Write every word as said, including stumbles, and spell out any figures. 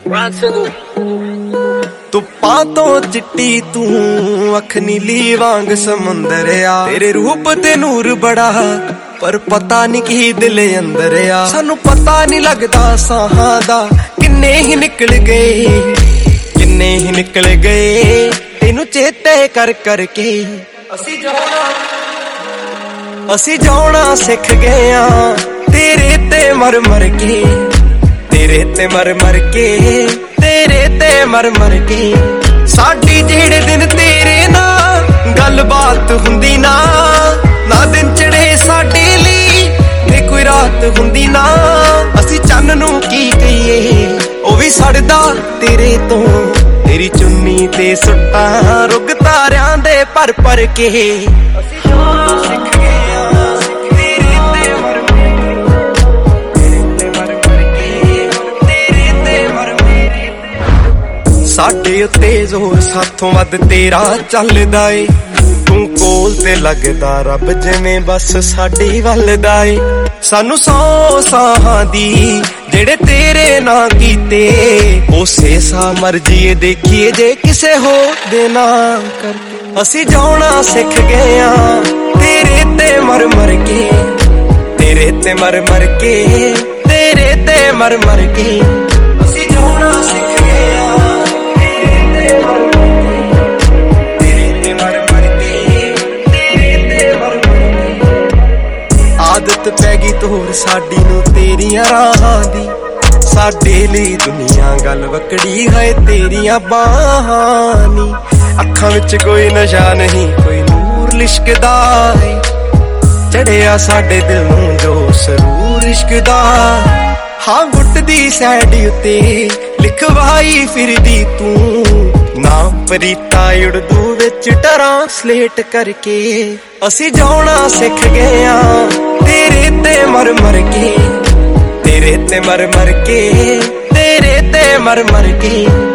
ਧੁੱਪਾਂ ਤੋਂ ਚਿੱਟੀ ਤੂੰ ਅੱਖ ਨੀਲੀ ਵਾਂਗ ਸਮੁੰਦਰ ਆ, ਤੇਰੇ ਰੂਪ ਤੇ ਨੂਰ ਬੜਾ ਪਰ ਪਤਾ ਨੀ ਕੀ ਦਿਲ ਅੰਦਰ ਆ। ਸਾਨੂੰ ਪਤਾ ਨੀ ਲੱਗਦਾ ਸਾਹਾਂ ਦਾ ਕਿੰਨੇ ਹੀ ਨਿਕਲ ਗਏ, ਕਿੰਨੇ ਹੀ ਨਿਕਲ ਗਏ ਤੈਨੂੰ ਚੇਤੇ ਕਰ ਕਰਕੇ। ਅਸੀਂ ਜਾਣਾ ਅਸੀਂ ਜਾਣਾ ਸਿੱਖ ਗਏ ਆ ਤੇਰੇ ਤੇ ਮਰ ਮਰ ਕੇ, ਤੇਰੇ ਤੇ ਮਰ ਮਰ ਕੇ, ਤੇਰੇ ਤੇ ਮਰ ਮਰ ਕੇ। ਸਾਡੀ ਜਿਹੜੇ ਦਿਨ ਤੇਰੇ ਨਾਲ ਗੱਲਬਾਤ ਹੁੰਦੀ ਨਾ, ਨਾ ਦਿਨ ਚੜੇ ਸਾਡੇ ਲਈ ਤੇ ਕੋਈ ਰਾਤ ਹੁੰਦੀ ਨਾ। ਅਸੀਂ ਚੰਨ ਨੂੰ ਕੀ ਕਹੀਏ ਉਹ ਵੀ ਸੜਦਾ ਤੇਰੇ ਤੋਂ, ਤੇਰੀ ਚੁੰਨੀ ਤੇ ਸੁੱਟਾਂ ਰੁੱਗ ਤਾਰਿਆਂ ਦੇ ਭਰ ਭਰ ਕੇ। ਅਸੀਂ ਜਾਣਾ ਸਿੱਖ ਗਏ ਸਾਡੇ ਉੱਤੇ ਜ਼ੋਰ ਸਾਥੋਂ ਵੱਧ ਤੇਰਾ ਚੱਲਦਾ ਏ, ਤੂੰ ਕੋਲ ਤੇ ਲੱਗਦਾ ਰੱਬ ਜਿਵੇਂ ਬਸ ਸਾਡੀ ਵੱਲ ਦਾ ਏ। ਸਾਨੂੰ ਸੌ ਸਾਹਾਂ ਦੀ ਜਿਹੜੇ ਤੇਰੇ ਨਾਂ ਕੀਤੇ, ਉਸੇ ਸਾ ਮਰਜੀ ਦੇਖੀਏ ਜੇ ਕਿਸੇ ਹੋਰ ਦੇ ਨਾਂ ਕਰਕੇ। ਅਸੀਂ ਜਾਣਾ ਸਿੱਖ ਗਏ ਆ ਤੇਰੇ ਤੇ ਮਰ ਮਰ ਕੇ, ਤੇਰੇ ਤੇ ਮਰ ਮਰ ਕੇ, ਤੇਰੇ ਤੇ ਮਰ ਮਰ ਕੇ। ਅਸੀਂ ਜਾਣਾ ਸਿੱਖ ਗਏ ਆ ਆਦਤ ਪੈ ਗਈ ਤੋਰ ਸਾਡੀ ਨੂੰ ਤੇਰੀਆਂ ਰਾਹਾਂ ਦੀ, ਸਾਡੇ ਲਈ ਦੁਨੀਆ ਗੱਲ ਵਕੜੀ ਹੈ ਤੇਰੀਆਂ ਬਾਹਾਂ ਨੀ। ਅੱਖਾਂ ਵਿੱਚ ਕੋਈ ਨਸ਼ਾ ਨਹੀਂ ਕੋਈ ਨੂਰ ਲਿਸ਼ਕਦਾ ਏ, ਚੜਿਆ ਸਾਡੇ ਦਿਲ ਨੂੰ ਜੋ ਸਰੂਰ ਇਸ਼ਕ ਦਾ। ਹਾਂ ਗੁੱਟ ਦੀ ਸਾਈਡ ਉੱਤੇ ਲਿਖਵਾਈ ਫਿਰਦੀ ਤੂੰ ਨਾਮ ਪ੍ਰੀਤਾ ਉਰਦੂ ਵਿੱਚ ਟਰਾਂਸਲੇਟ ਕਰਕੇ। ਅਸੀਂ ਜਾਣਾ ਸਿੱਖ ਗਏ ਆ ਤੇਰੇ ਤੇ ਮਰ ਮਰ ਕੇ, ਤੇਰੇ ਤੇ ਮਰ ਮਰ ਕੇ, ਤੇਰੇ ਤੇ ਮਰ ਮਰ ਕੇ।